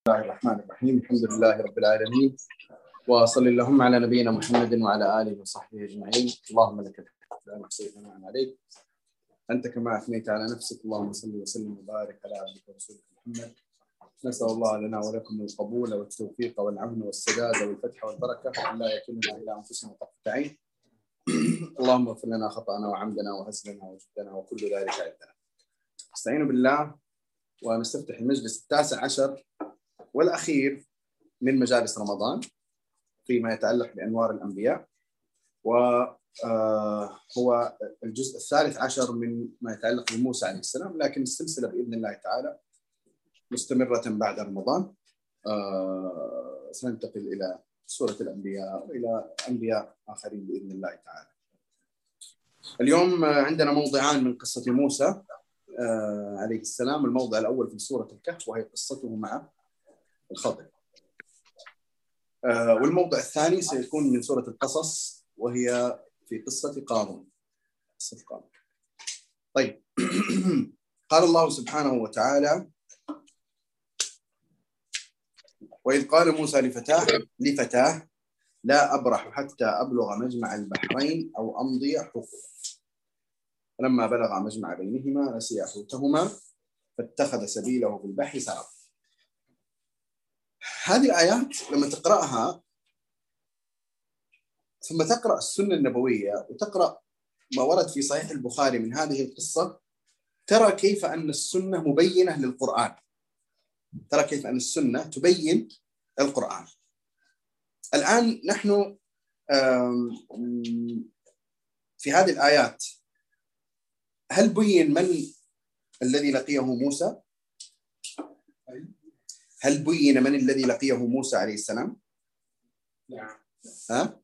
بسم الله الرحمن الرحيم. الحمد لله رب العالمين، وصل اللهم على نبينا محمد وعلى آله وصحبه أجمعين. اللهم لك الحمد لا نحصي ثناء عليك أنت كما أثنيت على نفسك. اللهم صل وسلم وبارك على عبدك ورسولك محمد. نسأل الله لنا ولكم القبول والتوفيق والعون والسداد والفتح والبركة، وأن لا يكلنا إلى أنفسنا طرفة عين. اللهم اغفر لنا خطأنا وعمدنا وهزلنا وجدنا وكل ذلك عندنا. نستعين بالله ونستفتح المجلس 19 والأخير من مجالس رمضان فيما يتعلق بأنوار الأنبياء، وهو الجزء 13 من ما يتعلق بموسى عليه السلام، لكن السلسلة بإذن الله تعالى مستمرة بعد رمضان. سننتقل إلى سورة الأنبياء وإلى أنبياء آخرين بإذن الله تعالى. اليوم عندنا موضعان من قصة موسى عليه السلام. الموضع الأول في سورة الكهف وهي قصته مع الخضر، والموضع الثاني سيكون من سورة القصص وهي في قصة قارون. طيب. قال الله سبحانه وتعالى: وإذ قال موسى لفتاه لا أبرح حتى أبلغ مجمع البحرين أو أمضي حقبا، فلما بلغ مجمع بينهما نسيا حوتهما فاتخذ سبيله في البحر سربا. هذه الآيات لما تقرأها ثم تقرأ السنة النبوية وتقرأ ما ورد في صحيح البخاري من هذه القصة، ترى كيف أن السنة مبينة للقرآن، ترى كيف أن السنة تبين القرآن. الآن نحن في هذه الآيات هل بين من الذي لقيه موسى؟ هل بين من الذي لقيه موسى عليه السلام؟ ها؟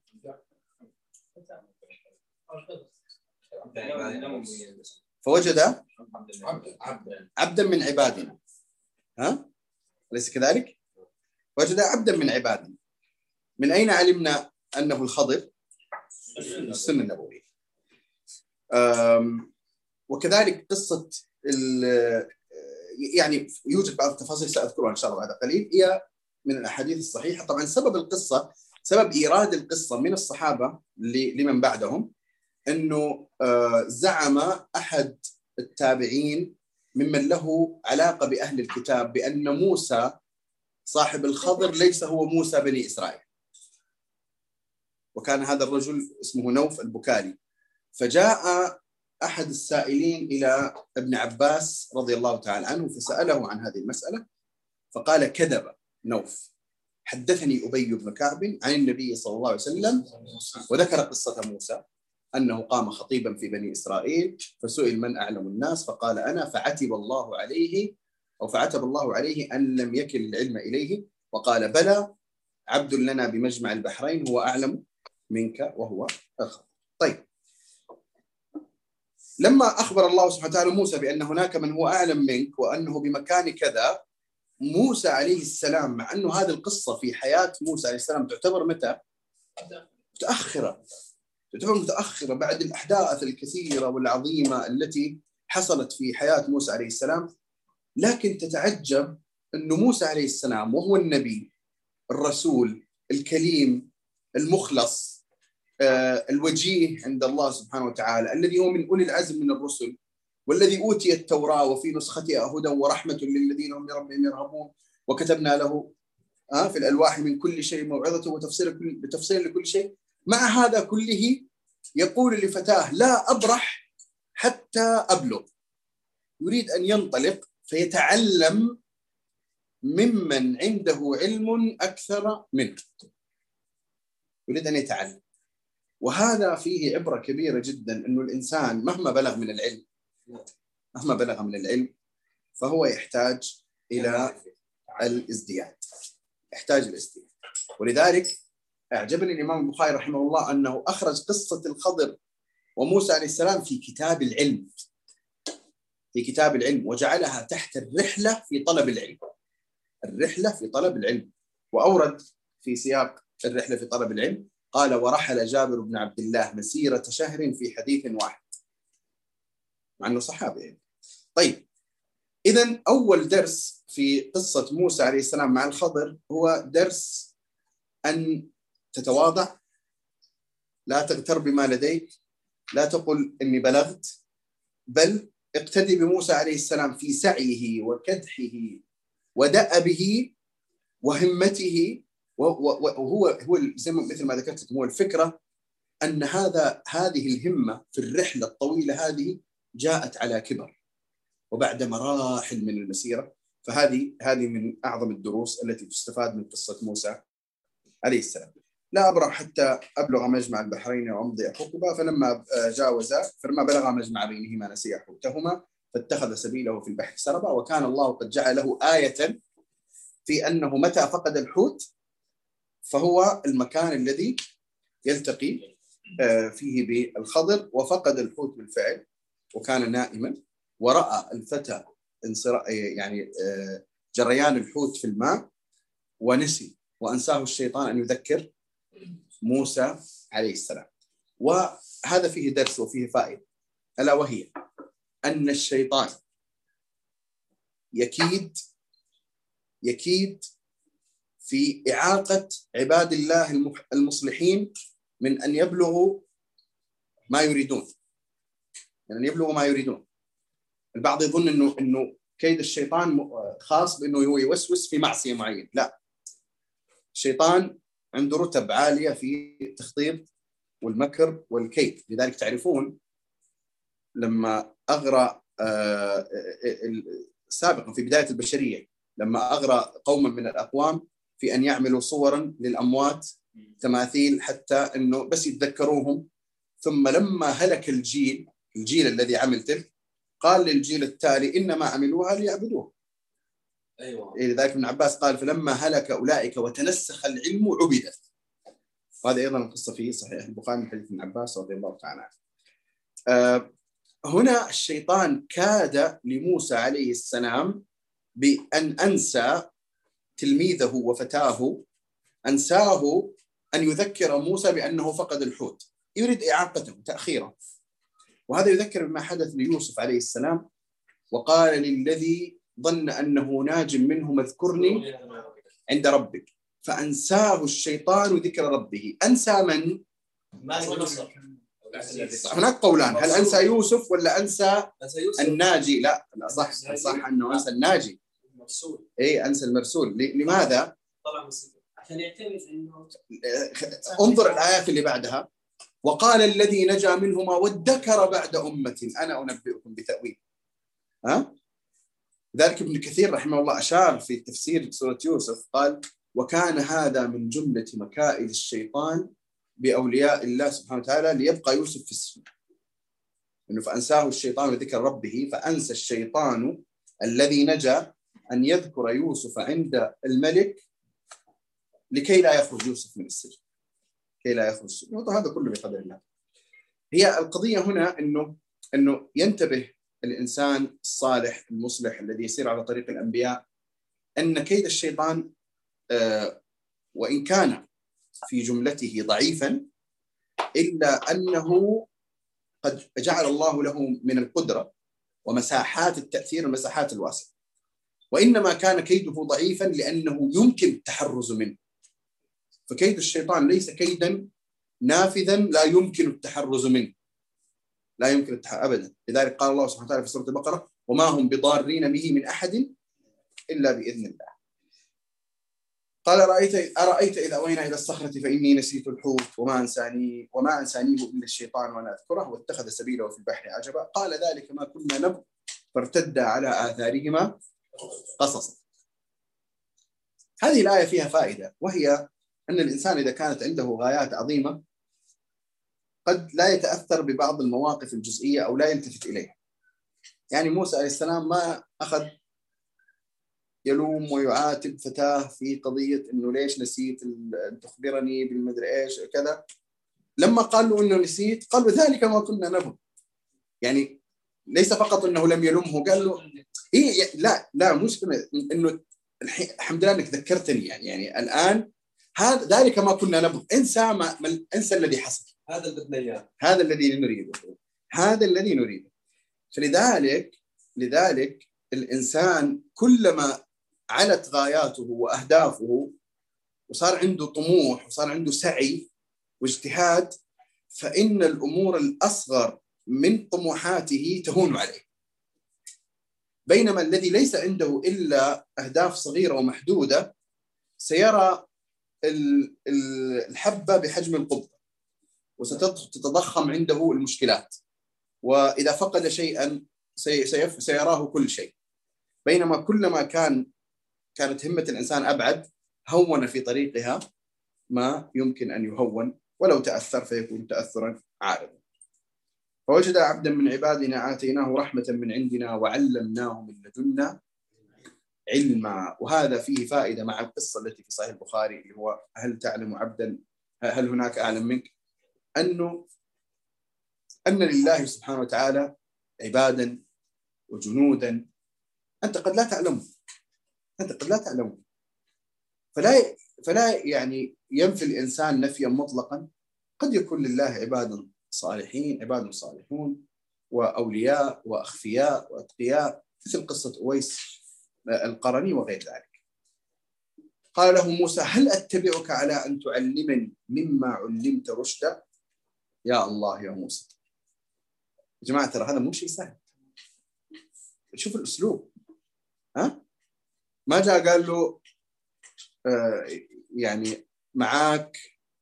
فوجد عبدا من عبادنا. ها؟ أليس كذلك؟ وجد عبدا من عبادنا. من أين علمنا أنه الخضر؟ السنة النبوية. وكذلك قصة يعني يوجد بعض التفاصيل سأذكرها إن شاء الله بعد قليل، هي من الأحاديث الصحيحة. طبعا سبب القصة، سبب إيراد القصة من الصحابة لمن بعدهم، أنه زعم أحد التابعين ممن له علاقة بأهل الكتاب بأن موسى صاحب الخضر ليس هو موسى بني إسرائيل، وكان هذا الرجل اسمه نوف البكالي. فجاء أحد السائلين إلى ابن عباس رضي الله تعالى عنه فسأله عن هذه المسألة، فقال: كذب نوف، حدثني أبي بن كعب عن النبي صلى الله عليه وسلم، وذكر قصة موسى أنه قام خطيبا في بني إسرائيل فسئل من أعلم الناس فقال أنا، فعتب الله عليه أن لم يكل العلم إليه، وقال: بلى عبد لنا بمجمع البحرين هو أعلم منك وهو الخضر. طيب، لما أخبر الله سبحانه وتعالى موسى بأن هناك من هو أعلم منك وأنه بمكان كذا، موسى عليه السلام، مع أنه هذه القصة في حياة موسى عليه السلام تعتبر متى؟ متأخرة بعد الأحداث الكثيرة والعظيمة التي حصلت في حياة موسى عليه السلام. لكن تتعجب أن موسى عليه السلام وهو النبي الرسول الكليم المخلص الوجيه عند الله سبحانه وتعالى، الذي هو من أولي العزم من الرسل، والذي أوتي التوراة وفي نسختها هدى ورحمة للذين هم لربهم يرهبون، وكتبنا له في الألواح من كل شيء موعظة وتفصيل لكل شيء. مع هذا كله يقول لفتاه لا أبرح حتى أبلغ، يريد أن ينطلق فيتعلم ممن عنده علم أكثر منه، يريد أن يتعلم. وهذا فيه عبرة كبيرة جدا، أنه الإنسان مهما بلغ من العلم فهو يحتاج إلى الازدياد، ولذلك أعجبني الإمام البخاري رحمه الله أنه أخرج قصة الخضر وموسى عليه السلام في كتاب العلم، وجعلها تحت الرحلة في طلب العلم. وأورد في سياق الرحلة في طلب العلم قال: ورحل جابر بن عبد الله مسيرة شهر في حديث واحد، مع أنه صحابي. طيب، إذن أول درس في قصة موسى عليه السلام مع الخضر هو درس أن تتواضع، لا تغتر بما لديك، لا تقل إني بلغت، بل اقتدي بموسى عليه السلام في سعيه وكدحه ودأبه وهمته. وهو مثل ما ذكرت لكم، هو الفكرة أن هذه الهمة في الرحلة الطويلة هذه جاءت على كبر وبعد مراحل من المسيرة. فهذه من أعظم الدروس التي تستفاد من قصة موسى عليه السلام. لا أبرح حتى أبلغ مجمع البحرين وأمضي حقبة، فلما جاوزا فلما بلغ مجمع بينهما نسيا حوتهما فاتخذ سبيله في البحر سربا، وكان الله قد جعله آية في أنه متى فقد الحوت فهو المكان الذي يلتقي فيه بالخضر. وفقد الحوت بالفعل وكان نائما، ورأى الفتى يعني جريان الحوت في الماء ونسي، وأنساه الشيطان أن يذكر موسى عليه السلام. وهذا فيه درس وفيه فائدة، ألا وهي أن الشيطان يكيد في إعاقة عباد الله المصلحين من أن يبلغوا ما يريدون، يعني يبلغوا ما يريدون. البعض يظن إنه كيد الشيطان خاص بأنه هو يوسوس في معصية معينة، لا، الشيطان عنده رتب عالية في التخطيط والمكر والكيد. لذلك تعرفون لما أغرى سابقا في بداية البشرية، لما أغرى قوما من الأقوام في أن يعملوا صورا للأموات تماثيل حتى أنه بس يتذكروهم، ثم لما هلك الجيل الذي عمل تلك قال للجيل التالي إنما عملوها ليعبدوه. أيوة. لذلك ابن عباس قال فلما هلك أولئك وتنسخ العلم عبدت. وهذا أيضا القصة في صحيح البخاري من حديث ابن عباس رضي الله تعالى عنه. هنا الشيطان كاد لموسى عليه السلام بأن أنسى تلميذه وفتاه، أنساه أن يذكر موسى بأنه فقد الحوت، يريد إعاقته تأخيره. وهذا يذكر بما حدث ليوسف عليه السلام، وقال للذي ظن أنه ناج منه اذكرني عند ربك، فأنساه الشيطان ذكر ربه. أنسى من؟ هناك قولان، هل أنسى يوسف ولا أنسى الناجي؟ لا، صح أنه أنسى الناجي. إيه، أنسى المرسول. لماذا؟ عشان يعتمد إنه انظر الآيات اللي بعدها، وقال الذي نجا منهما وادكر بعد أمة أنا أنبئكم بتأويل. ذلك ابن كثير رحمه الله أشار في تفسير سورة يوسف قال وكان هذا من جملة مكائد الشيطان بأولياء الله سبحانه وتعالى ليبقى يوسف في السجن، إنه فأنساه الشيطان ذكر ربه، فأنسى الشيطان الذي نجا أن يذكر يوسف عند الملك لكي لا يخرج يوسف من السجن، كي لا يخرج السجن. هذا كله بقدر الله. هي القضية هنا إنه ينتبه الإنسان الصالح المصلح الذي يسير على طريق الأنبياء أن كيد الشيطان وإن كان في جملته ضعيفا إلا أنه قد جعل الله له من القدرة ومساحات التأثير والمساحات الواسعة، وإنما كان كيده ضعيفا لأنه يمكن التحرز منه. فكيد الشيطان ليس كيدا نافذا لا يمكن التحرز منه، لا يمكن أبدا. لذلك قال الله سبحانه وتعالى في سورة البقرة وما هم بضارين به من أحد إلا بإذن الله. قال أرأيت إذا أوينا إلى الصخرة فإني نسيت الحوت وما أنسانيه إلا الشيطان وأنا أذكره واتخذ سبيله في البحر عجبا قال ذلك ما كنا نبغي فارتدا على آثارهما قصصا. هذه الآية فيها فائدة، وهي أن الإنسان إذا كانت عنده غايات عظيمة قد لا يتأثر ببعض المواقف الجزئية أو لا يلتفت إليها. يعني موسى عليه السلام ما أخذ يلوم ويعاتب فتاه في قضية إنه ليش نسيت أن تخبرني بالمدري إيش كذا. لما قال له إنه نسيت قال له ذلك ما كنا نبغي. يعني ليس فقط إنه لم يلومه، قال له إيه لا مش إنه الحمد لله إنك ذكرتني، يعني الآن هذا ذلك ما كنا نبغي، انسى الذي حصل، هذا اللي بدنا إياه، هذا الذي نريده، هذا الذي نريده. فلذلك الإنسان كلما علت غاياته وأهدافه وصار عنده طموح وصار عنده سعي واجتهاد، فإن الأمور الأصغر من طموحاته تهون عليه. بينما الذي ليس عنده إلا أهداف صغيرة ومحدودة سيرى الحبة بحجم القبة، وستتضخم عنده المشكلات، وإذا فقد شيئا سيراه كل شيء. بينما كلما كانت همة الإنسان أبعد هون في طريقها ما يمكن أن يهون، ولو تأثر فيكون تأثرا عارضا. فوجد عبدا من عبادنا آتيناه رحمة من عندنا وعلمناه من لدنا علما. وهذا فيه فائدة مع القصة التي في صحيح البخاري اللي هو هل تعلم عبدا هل هناك أعلم منك، أن لله سبحانه وتعالى عبادا وجنودا أنت قد لا تعلم. فلا يعني ينفي الإنسان نفيا مطلقا. قد يكون لله عباد صالحون وأولياء وأخفياء وأتقياء، مثل قصة أويس القرني وغير ذلك. قال له موسى هل أتبعك على أن تعلمني مما علمت رشدا؟ يا الله يا موسى. يا جماعة ترى هذا مو شيء سهل. شوف الأسلوب، ما جاء قال له يعني معاك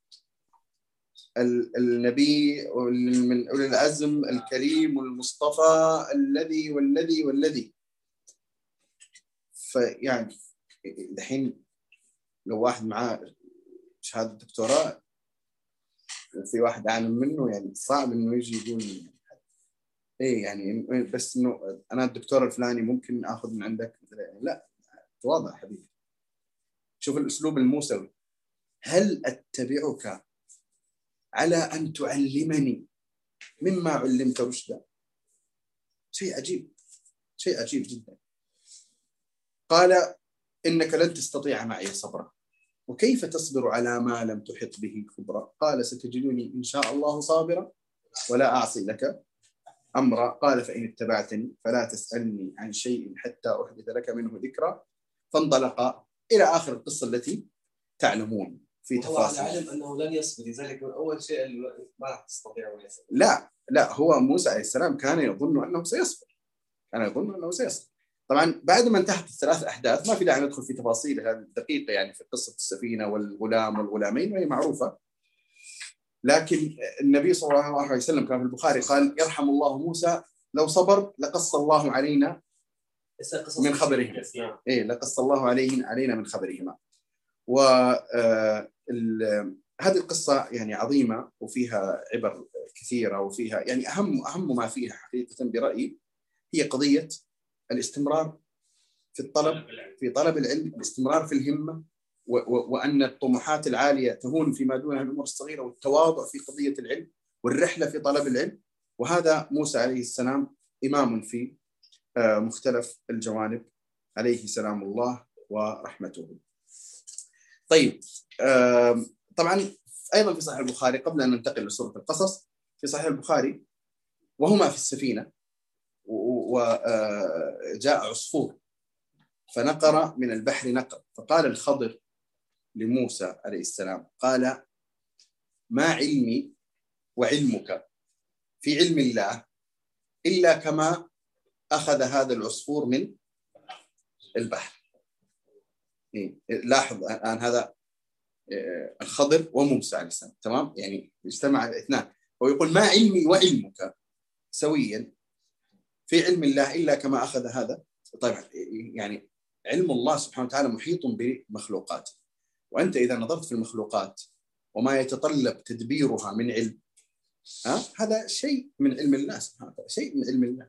النبي من أولي العزم الكريم والمصطفى والذي. فيعني الحين لو واحد معاه شهادة دكتوراه وفي واحد أعلم منه، يعني صعب إنه يجي يقول إيه يعني بس إنه أنا الدكتور الفلاني ممكن آخذ من عندك. لا، تواضع حبيبي. شوف الأسلوب الموسوي. هل أتبعك على أن تعلمني مما علمت رشدا؟ شيء عجيب جدا. قال إنك لن تستطيع معي صبرا وكيف تصبر على ما لم تحط به خبرا. قال ستجدني إن شاء الله صابرا ولا أعصي لك أمرا. قال فإن اتبعتني فلا تسألني عن شيء حتى أحدث لك منه ذكرى. فانطلق إلى آخر القصة التي تعلمون في تفاصيل. هو علم أنه لن يصبر، لذلك من أول شيء ما راح تستطيع أن يصبر. لا، هو موسى عليه السلام كان يظن أنه سيصبر. طبعا بعد ما انتهت الثلاث أحداث ما في داعي ندخل في تفاصيلها الدقيقة، يعني في قصة السفينة والغلام والغلامين وهي معروفة. لكن النبي صلى الله عليه وسلم كان في البخاري قال يرحم الله موسى لو صبر لقص الله علينا من خبرهما. لقص الله علينا من خبرهما. وهذه القصة يعني عظيمة وفيها عبر كثيرة، وفيها يعني أهم ما فيها حقيقة برأيي هي قضية الاستمرار في طلب العلم، الاستمرار في الهمة، وأن الطموحات العالية تهون فيما دونها الأمور الصغيرة، والتواضع في قضية العلم والرحلة في طلب العلم. وهذا موسى عليه السلام إمام في مختلف الجوانب عليه سلام الله ورحمته. طيب، طبعا أيضا في صحيح البخاري قبل أن ننتقل لسورة القصص، في صحيح البخاري وهما في السفينة وجاء عصفور فنقر من البحر نقر، فقال الخضر لموسى عليه السلام قال ما علمي وعلمك في علم الله إلا كما أخذ هذا العصفور من البحر. لاحظ الآن هذا الخضر وموسى عليه السلام، تمام؟ يعني اجتمع الاثنان، ويقول ما علمي وعلمك سويا في علم الله إلا كما أخذ هذا. طيب يعني علم الله سبحانه وتعالى محيط بمخلوقاته، وأنت إذا نظرت في المخلوقات وما يتطلب تدبيرها من علم، هذا شيء من علم الله سبحانه وتعالى، شيء من علم الله.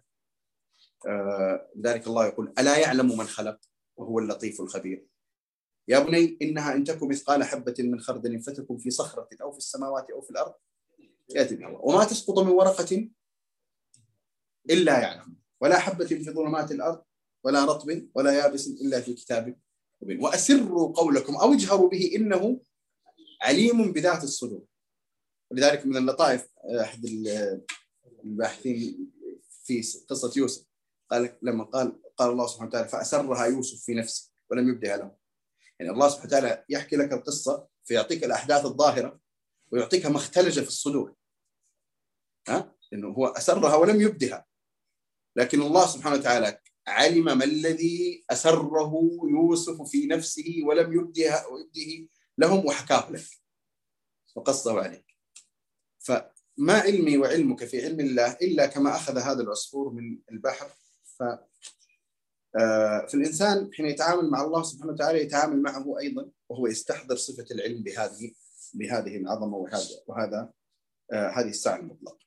لذلك الله يقول ألا يعلم من خلق وهو اللطيف الخبير. يا بني إنها إن تكن مثقال حبة من خردل فتكن في صخرة أو في السماوات أو في الأرض يأتي بها الله. وما تسقط من ورقة إلا يعلم ولا حبة في ظلمات الأرض ولا رطب ولا يابس إلا في كتاب مبين. وأسروا قولكم أو اجهروا به إنه عليم بذات الصدور. ولذلك من اللطائف أحد الباحثين في قصة يوسف قال لما قال قال الله سبحانه وتعالى فأسرها يوسف في نفسه ولم يبدها له. يعني الله سبحانه وتعالى يحكي لك القصة فيعطيك الأحداث الظاهرة ويعطيك ما اختلج في الصدور. إنه هو أسرها ولم يبدها، لكن الله سبحانه وتعالى علم ما الذي أسره يوسف في نفسه ولم يبده لهم وحكاه لك وقصه عليك. فما علمي وعلمك في علم الله إلا كما أخذ هذا العصفور من البحر. فالإنسان حين يتعامل مع الله سبحانه وتعالى يتعامل معه أيضا وهو يستحضر صفة العلم بهذه العظمة وهذا هذه الساعة المطلقة.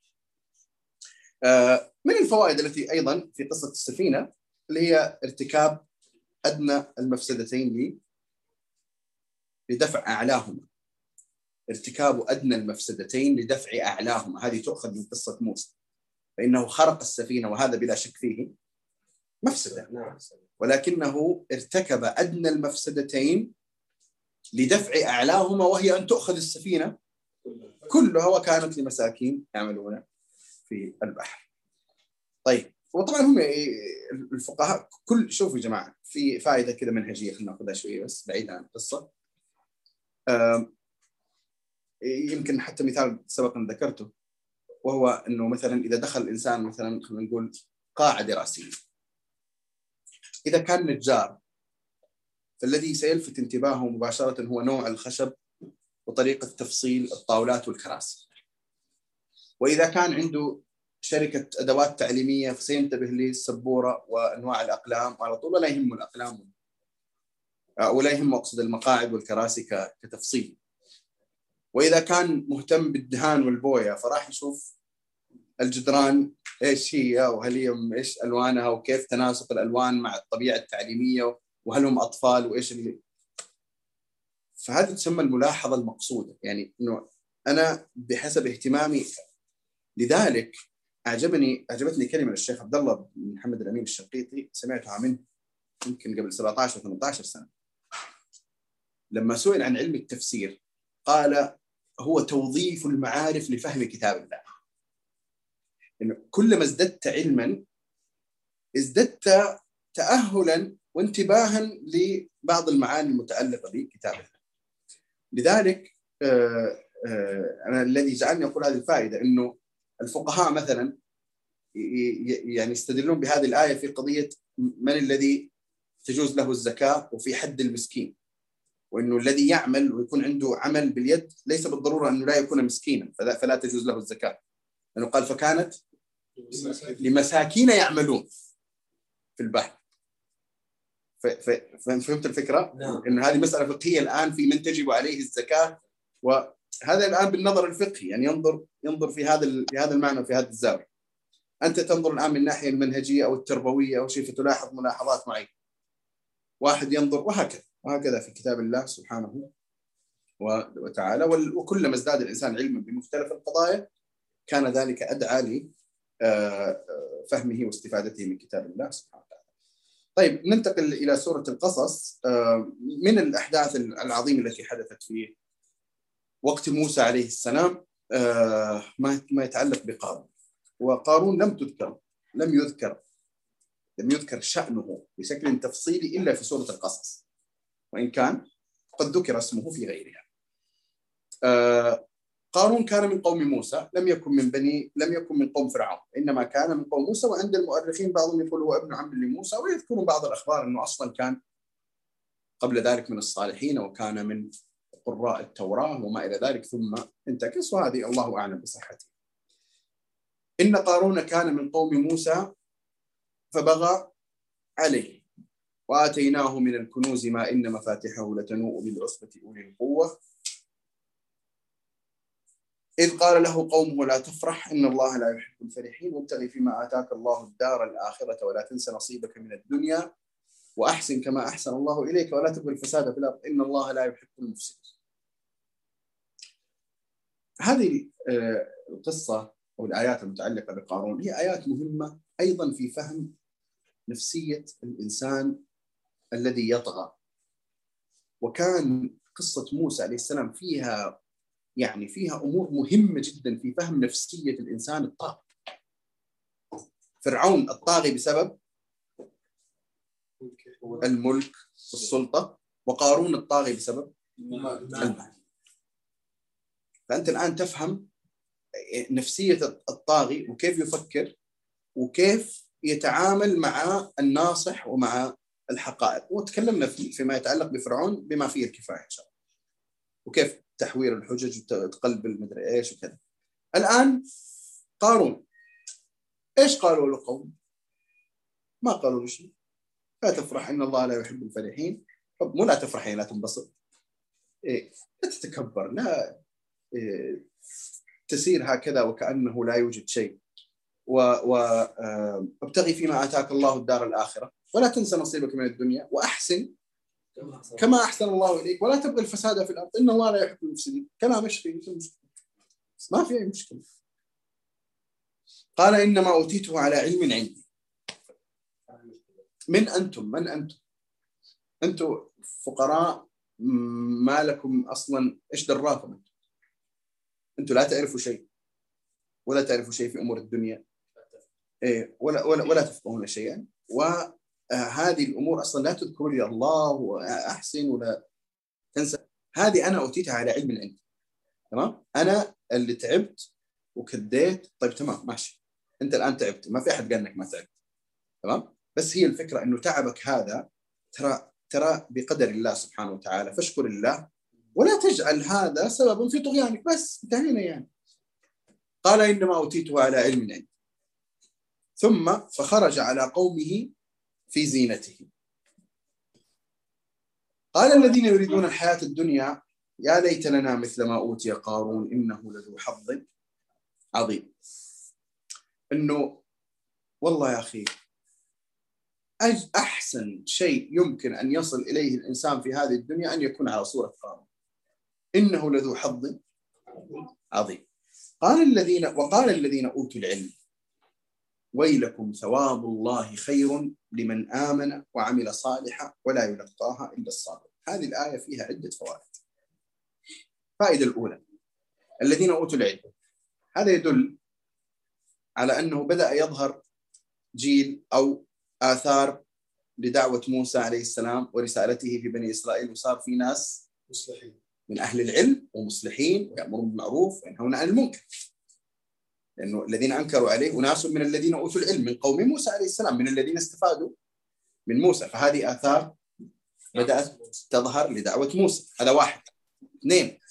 من الفوائد التي أيضا في قصة السفينة اللي هي ارتكاب أدنى المفسدتين لدفع أعلاهما. ارتكاب أدنى المفسدتين لدفع أعلاهما، هذه تؤخذ من قصة موسى، فإنه خرق السفينة وهذا بلا شك فيه مفسدة، ولكنه ارتكب أدنى المفسدتين لدفع أعلاهما، وهي أن تؤخذ السفينة كلها وكانت لمساكين يعملون في البحر. طيب، وطبعا هم الفقهاء شوفوا يا جماعة في فائدة كذا منهجية خلينا ناخذها شوية بس بعيد عن القصة. يمكن حتى مثال سبقا ذكرته، وهو أنه مثلا إذا دخل الإنسان مثلا خلينا نقول قاعة دراسية، إذا كان نجار فالذي سيلفت انتباهه مباشرة هو نوع الخشب وطريقة تفصيل الطاولات والكراسي. وإذا كان عنده شركة أدوات تعليمية فسينتبه للسبورة وأنواع الأقلام على طول، ولا يهم الأقلام ولا يهم أقصد المقاعد والكراسي كتفصيل. وإذا كان مهتم بالدهان والبوية فراح يشوف الجدران إيش هي وهل هي إيش ألوانها وكيف تناسق الألوان مع الطبيعة التعليمية وهل هم أطفال وإيش اللي. فهذه تسمى الملاحظة المقصودة، يعني إنه أنا بحسب اهتمامي. لذلك أعجبتني كلمة الشيخ عبد الله بن محمد الأمين الشنقيطي سمعتها منه يمكن قبل 17 و 18 سنة، لما سئل عن علم التفسير قال هو توظيف المعارف لفهم كتاب الله. إنه كلما ازددت علما ازددت تأهلا وانتباها لبعض المعاني المتعلقة بكتاب الله. لذلك أنا الذي جعلني أقول هذه الفائدة إنه الفقهاء مثلا يعني يستدلون بهذه الآية في قضية من الذي تجوز له الزكاة وفي حد المسكين، وإنه الذي يعمل ويكون عنده عمل باليد ليس بالضرورة أنه لا يكون مسكينا فلا تجوز له الزكاة، لأنه قال فكانت لمساكين يعملون في البحر. فهمت الفكرة؟ إنه هذه مسألة فقهية الآن في من تجب عليه الزكاة، وهذا الآن بالنظر الفقهي يعني ينظر في هذا المعنى وفي هذا الزاوية. أنت تنظر الآن من الناحية المنهجية أو التربوية أو شيء فتلاحظ ملاحظات معينة، واحد ينظر وهكذا في كتاب الله سبحانه وتعالى. وكلما ازداد الإنسان علما بمختلف القضايا كان ذلك أدعى لفهمه واستفادته من كتاب الله سبحانه وتعالى. طيب، ننتقل إلى سورة القصص. من الأحداث العظيمة التي حدثت في وقت موسى عليه السلام ما يتعلق بقارون. وقارون لم يذكر شأنه بشكل تفصيلي إلا في سورة القصص، وإن كان قد ذكر اسمه في غيرها. قارون كان من قوم موسى، لم يكن من قوم فرعون، إنما كان من قوم موسى. وعند المؤرخين بعضهم يقول هو ابن عم لموسى، ويذكرون بعض الأخبار أنه أصلا كان قبل ذلك من الصالحين وكان من قراء التوراة وما إلى ذلك ثم انتكس، وهذه الله أعلم بصحته. إن قارون كان من قوم موسى فبغى عليه وآتيناه من الكنوز ما إن مفاتحه لتنوء بالعصبة أولي القوة إذ قال له قومه لا تفرح إن الله لا يحب الفرحين وابتغ فيما آتاك الله الدار الآخرة ولا تنس نصيبك من الدنيا وأحسن كما أحسن الله إليك ولا تبغي الفساد في الأرض إن الله لا يحب المفسدين. هذه القصة أو الآيات المتعلقة بقارون هي آيات مهمة أيضا في فهم نفسية الإنسان الذي يطغى. وكان قصة موسى عليه السلام فيها أمور مهمة جدا في فهم نفسية الإنسان الطاغي. فرعون الطاغي بسبب الملك والسلطة، وقارون الطاغي بسبب المال. فأنت الآن تفهم نفسية الطاغي وكيف يفكر وكيف يتعامل مع الناصح ومع الحقائق. وتكلمنا فيما يتعلق بفرعون بما فيه الكفاية إن شاء الله، وكيف تحوير الحجج وتقلب المدري إيش وكذا. الآن قارون إيش قالوا له قوم؟ ما قالوا له شيء. لا تفرح إن الله لا يحب الفرحين. طب مو لا تفرحين، لا تنبسط، لا تتكبر، لا تسير هكذا وكأنه لا يوجد شيء، وابتغي فيما آتاك الله الدار الآخرة ولا تنسى نصيبك من الدنيا وأحسن كما أحسن الله إليك ولا تبغي الفساد في الأرض إن الله لا يحب المفسدين. كلام مشفي، ما في أي مشكلة. قال إنما أوتيته على علم عندي. من أنتم أنتم فقراء، ما لكم أصلا، إيش دراكم أنتم لا تعرفوا شيء ولا تعرفوا شيء في أمور الدنيا، ولا تفقهون شيئا، وهذه الأمور أصلا لا تذكروا لي الله وأحسن ولا تنسى. هذه أنا أوتيتها على علم عندي، تمام؟ أنا اللي تعبت وكديت. طيب تمام ماشي، أنت الآن تعبت، ما في أحد قال إنك ما تعبت، تمام؟ بس هي الفكرة إنه تعبك هذا ترى بقدر الله سبحانه وتعالى، فاشكر الله ولا تجعل هذا سببا في طغيانك. بس انتهينا يعني. قال إنما أوتيته على علم عندي. ثم فخرج على قومه في زينته. قال الذين يريدون الحياة الدنيا يا ليت لنا مثل ما أوتي قارون إنه لذو حظ عظيم. إنه والله يا أخي أحسن شيء يمكن أن يصل إليه الإنسان في هذه الدنيا أن يكون على صورة قارون، إنه لذو حظ عظيم. وقال الذين أوتوا العلم ويلكم ثواب الله خير لمن آمن وعمل صالحا ولا يلقاها إلا الصابر. هذه الآية فيها عدة فوائد. الفائدة الأولى الذين أوتوا العلم، هذا يدل على أنه بدأ يظهر جيل أو آثار لدعوة موسى عليه السلام ورسالته في بني إسرائيل، وصار في ناس مصلحين من أهل العلم ومصلحين ويأمرون بالمعروف وينهون عن المنكر، لأنه الذين أنكروا عليه وناس من الذين أوتوا العلم من قوم موسى عليه السلام، من الذين استفادوا من موسى. فهذه آثار بدأت تظهر لدعوة موسى. هذا واحد. اثنين،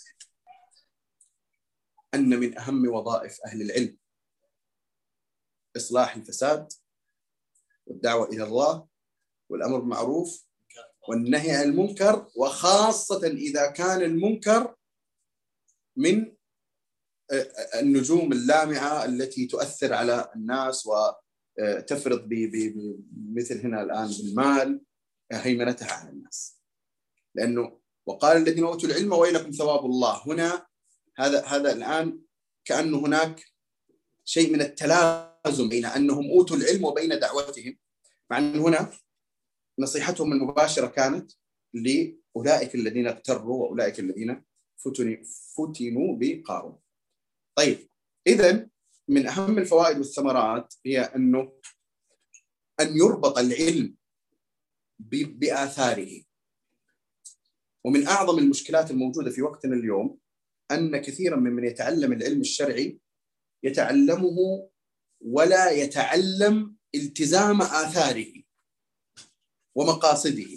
أن من أهم وظائف أهل العلم إصلاح الفساد والدعوة إلى الله والأمر بالمعروف والنهي عن المنكر، وخاصة إذا كان المنكر من النجوم اللامعة التي تؤثر على الناس وتفرض مثل هنا الآن بالمال هيمنتها على الناس. لأنه وقال الذين أوتوا العلم ويلكم ثواب الله، هنا هذا الآن كأنه هناك شيء من التلازم بين أنهم أوتوا العلم وبين دعوتهم، مع أن هنا نصيحتهم المباشرة كانت لأولئك الذين اغتروا وأولئك الذين فتنوا بقارون. طيب إذن من أهم الفوائد والثمرات هي أن يربط العلم بآثاره. ومن أعظم المشكلات الموجودة في وقتنا اليوم أن كثيرا من يتعلم العلم الشرعي يتعلمه ولا يتعلم التزام آثاره ومقاصده.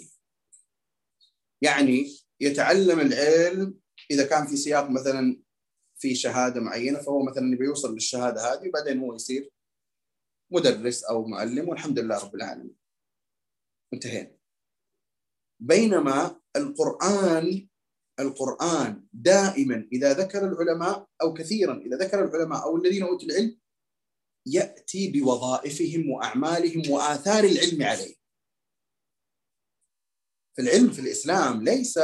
يعني يتعلم العلم إذا كان في سياق مثلا في شهادة معينة، فهو مثلا يبي يوصل للشهادة هذه وبعدين هو يصير مدرس أو معلم والحمد لله رب العالمين، انتهينا. بينما القرآن دائما إذا ذكر العلماء أو كثيرا إذا ذكر العلماء أو الذين أوتوا العلم يأتي بوظائفهم وأعمالهم وآثار العلم عليه. في العلم في الإسلام ليس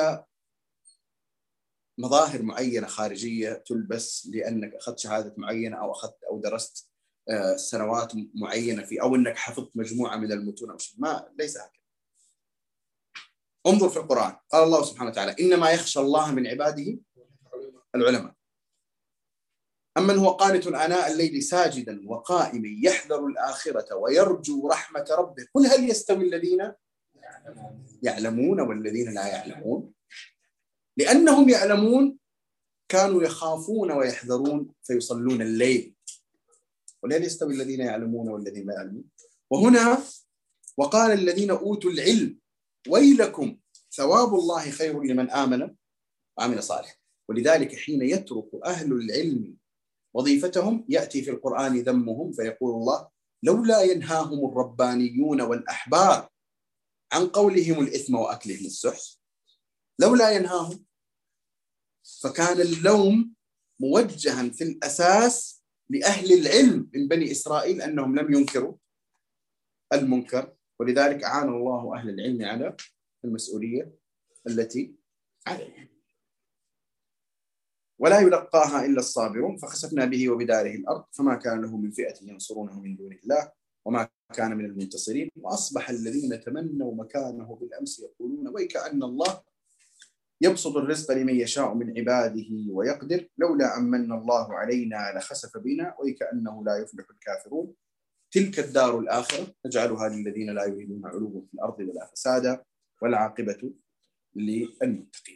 مظاهر معينة خارجية تلبس لأنك أخذت شهادة معينة أو أخذت أو درست سنوات معينة أو أنك حفظت مجموعة من المتون أو شيء، ما ليس هكذا. انظر في القرآن، قال الله سبحانه وتعالى إنما يخشى الله من عباده العلماء. أمن هو قانت آناء الليل ساجدا وقائما يحذر الآخرة ويرجو رحمة ربه قل هل يستوي الذين يعلمون والذين لا يعلمون، لأنهم يعلمون كانوا يخافون ويحذرون فيصلون الليل، ولا يستوي الذين يعلمون والذين لا يعلمون. وهنا وقال الذين أوتوا العلم ويلكم ثواب الله خير لمن آمن وعمل صالح. ولذلك حين يترك أهل العلم وظيفتهم يأتي في القرآن ذمهم، فيقول الله لولا ينهاهم الربانيون والأحبار عن قولهم الإثم وأكلهم السحت، لولا ينهاهم. فكان اللوم موجها في الأساس لأهل العلم من بني إسرائيل أنهم لم ينكروا المنكر، ولذلك أعان الله أهل العلم على المسؤولية التي عليهم. ولا يلقاها إلا الصابرون، فخسفنا به وبداره الأرض فما كان له من فئة ينصرونه من دون الله وما كان من المنتصرين. وأصبح الذين تمنوا مكانه بالأمس يقولون ويكأن الله يبسط الرزق لمن يشاء من عباده ويقدر لولا أن من الله علينا لخسف بنا ويكأنه لا يفلح الكافرون. تلك الدار الآخرة نجعلها للذين لا يريدون علوا في الأرض ولا فسادا والعاقبة للمتقين.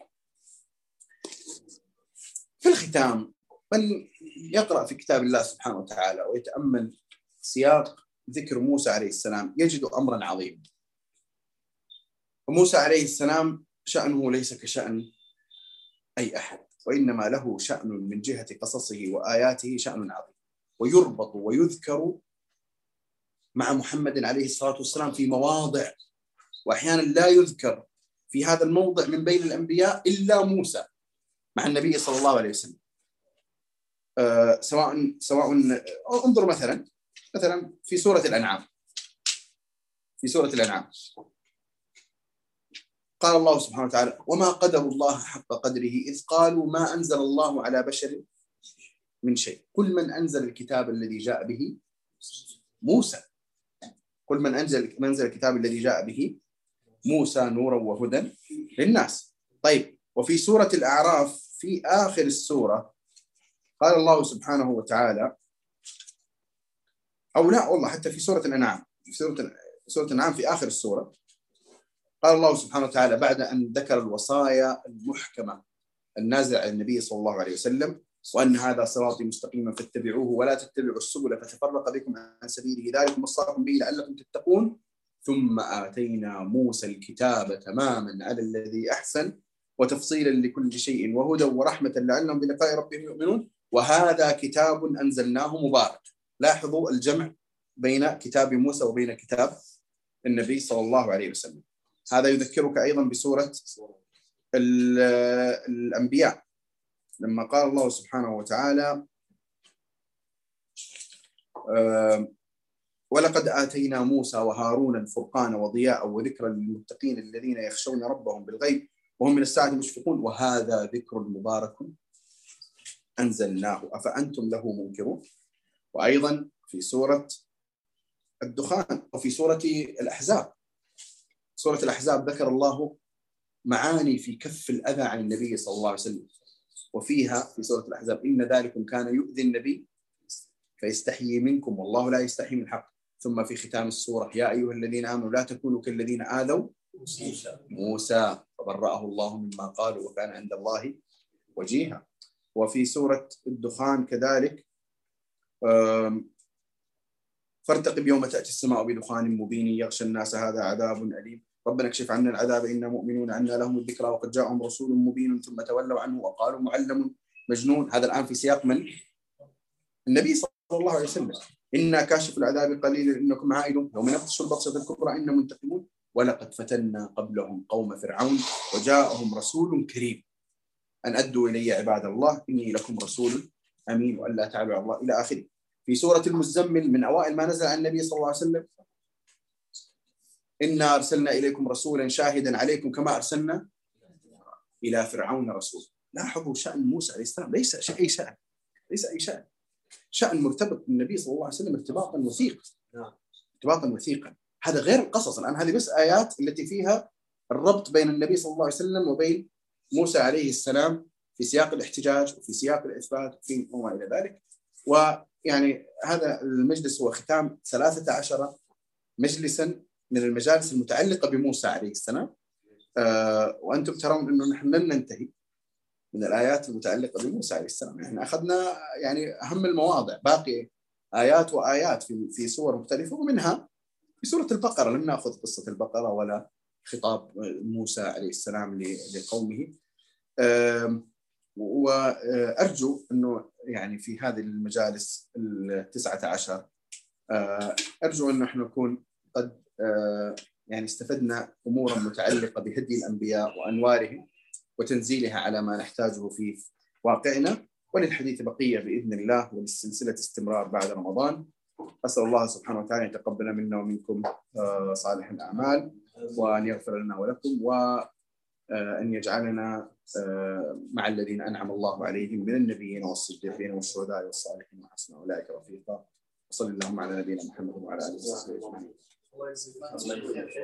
في الختام، من يقرأ في كتاب الله سبحانه وتعالى ويتأمل سياق ذكر موسى عليه السلام يجد أمرا عظيما. وموسى عليه السلام شأنه ليس كشأن أي أحد، وإنما له شأن من جهة قصصه وآياته شأن عظيم، ويربط ويذكر مع محمد عليه الصلاة والسلام في مواضع، وأحيانا لا يذكر في هذا الموضع من بين الأنبياء إلا موسى مع النبي صلى الله عليه وسلم. سواء انظر مثلا في سورة الأنعام، قال الله سبحانه وتعالى وما قدروا الله حق قدره إذ قالوا ما أنزل الله على بشر من شيء قل من أنزل الكتاب الذي جاء به موسى، قل من أنزل الكتاب الذي جاء به موسى نورا وهدى للناس. طيب، وفي سورة الأعراف في آخر السورة قال الله سبحانه وتعالى، أو لا والله حتى في سورة الأنعام، في سورة الأنعام في آخر السورة قال الله سبحانه وتعالى بعد أن ذكر الوصايا المحكمة النازلة على النبي صلى الله عليه وسلم وأن هذا صراطي مستقيما فاتبعوه ولا تتبعوا السبل فتفرق بكم عن سبيله ذلكم وصاكم به لعلكم تتقون ثم آتينا موسى الكتاب تماما على الذي أحسن وتفصيلا لكل شيء وهدى ورحمة لعلهم بلقاء ربهم يؤمنون وهذا كتاب أنزلناه مبارك. لاحظوا الجمع بين كتاب موسى وبين كتاب النبي صلى الله عليه وسلم. هذا يذكرك أيضا بسورة الأنبياء لما قال الله سبحانه وتعالى ولقد آتينا موسى وهارون الفرقان وضياء وذكرا للمتقين الذين يخشون ربهم بالغيب وهم من الساعة مشفقون وهذا ذكر مبارك أنزلناه أفأنتم له منكرون. وأيضا في سورة الدخان وفي سورة الأحزاب، سورة الأحزاب ذكر الله معاني في كف الأذى عن النبي صلى الله عليه وسلم، وفيها في سورة الأحزاب إن ذلكم كان يؤذي النبي فيستحيي منكم والله لا يستحيي من الحق. ثم في ختام السورة يا أيها الذين آمنوا لا تكونوا كالذين آذوا موسى فبرأه الله مما قالوا وكان عند الله وجيها. وفي سورة الدخان كذلك فارتقب يوم تأتي السماء بدخان مبين يغشى الناس هذا عذاب أليم ربنا اكشف عنا العذاب إنا مؤمنون أن لهم الذكرى وقد جاءهم رسول مبين ثم تولوا عنه وقالوا معلم مجنون. هذا الآن في سياق من النبي صلى الله عليه وسلم. إنا كاشف العذاب قليلا إنكم عائدون يوم نبطش البطشة الكبرى إنا منتقمون ولقد فتنا قبلهم قوم فرعون وجاءهم رسول كريم أن أدوا إلي عباد الله إني لكم رسول أمين وأن لا تعلوا على الله إلى آخره. في سورة المزمل من أوائل ما نزل عن النبي صلى الله عليه وسلم إنا أرسلنا إليكم رسولا شاهدا عليكم كما أرسلنا إلى فرعون رسول. لاحظوا شأن موسى عليه السلام ليس أي شأن، شأن مرتبط بالنبي صلى الله عليه وسلم ارتباطا وثيقا. هذا غير القصص الآن، هذه بس آيات التي فيها الربط بين النبي صلى الله عليه وسلم وبين موسى عليه السلام في سياق الاحتجاج وفي سياق الإثبات وما إلى ذلك. ويعني هذا المجلس هو ختام 13 مجلسا من المجالس المتعلقة بموسى عليه السلام. وأنتم ترون أنه نحن لن ننتهي من الآيات المتعلقة بموسى عليه السلام. احنا أخذنا يعني أهم المواضع، باقي آيات وآيات في سور مختلفة، ومنها في سورة البقرة لم نأخذ قصة البقرة ولا خطاب موسى عليه السلام لقومه. وأرجو أنه يعني في هذه المجالس 19 أرجو أن نحن نكون قد يعني استفدنا أمورا متعلقة بهدي الأنبياء وأنوارهم وتنزيلها على ما نحتاجه في واقعنا. وللحديث بقية بإذن الله، وللسلسلة استمرار بعد رمضان. أسأل الله سبحانه وتعالى أن يتقبل منا ومنكم صالح الأعمال، وأن يغفر لنا ولكم، وأن يجعلنا مع الذين أنعم الله عليهم من النبيين والصديقين والشهداء والصالحين وحسن أولئك رفيقا. وصلى اللهم على نبينا محمد وعلى آله وصحبه أجمعين.